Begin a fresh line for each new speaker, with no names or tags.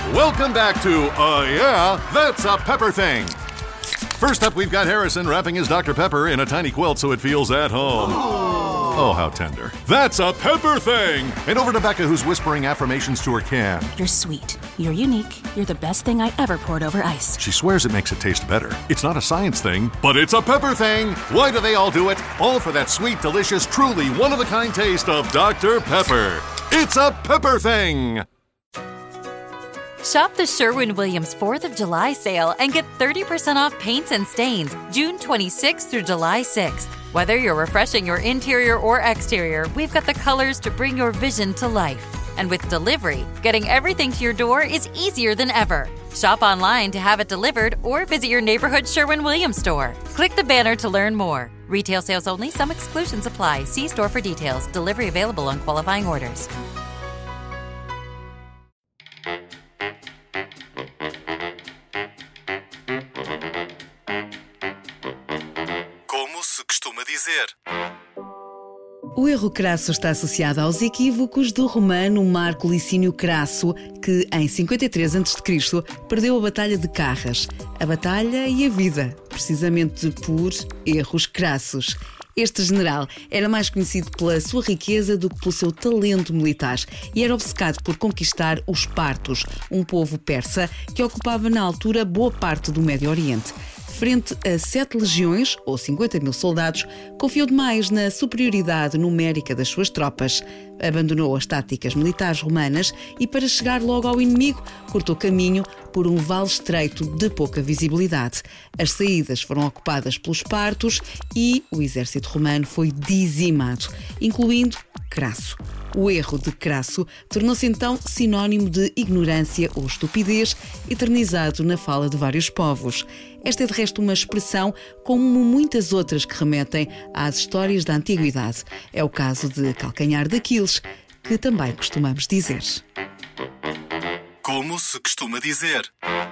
Welcome back to, yeah, that's a pepper thing. First up, we've got Harrison wrapping his Dr. Pepper in a tiny quilt so it feels at home. Oh, how tender. That's a pepper thing! And over to Becca, who's whispering affirmations to her can.
You're sweet. You're unique. You're the best thing I ever poured over ice.
She swears it makes it taste better. It's not a science thing, but it's a pepper thing! Why do they all do it? All for that sweet, delicious, truly one-of-a-kind taste of Dr. Pepper. It's a pepper thing!
Shop the Sherwin-Williams 4th of July sale and get 30% off paints and stains June 26th through July 6th. Whether you're refreshing your interior or exterior, we've got the colors to bring your vision to life. And with delivery, getting everything to your door is easier than ever. Shop online to have it delivered or visit your neighborhood Sherwin-Williams store. Click the banner to learn more. Retail sales only. Some exclusions apply. See store for details. Delivery available on qualifying orders.
Como se costuma dizer.
O erro crasso está associado aos equívocos do romano Marco Licínio Crasso, que em 53 a.C. perdeu a Batalha de Carras, a batalha e a vida, precisamente por erros crassos. Este general era mais conhecido pela sua riqueza do que pelo seu talento militar e era obcecado por conquistar os partos, um povo persa que ocupava na altura boa parte do Médio Oriente. Frente a 7 legiões, ou 50 mil soldados, confiou demais na superioridade numérica das suas tropas. Abandonou as táticas militares romanas e, para chegar logo ao inimigo, cortou caminho por um vale estreito de pouca visibilidade. As saídas foram ocupadas pelos partos e o exército romano foi dizimado, incluindo Crasso. O erro de Crasso tornou-se então sinónimo de ignorância ou estupidez, eternizado na fala de vários povos. Esta é de resto uma expressão como muitas outras que remetem às histórias da antiguidade. É o caso de calcanhar de Aquiles, que também costumamos dizer.
Como se costuma dizer.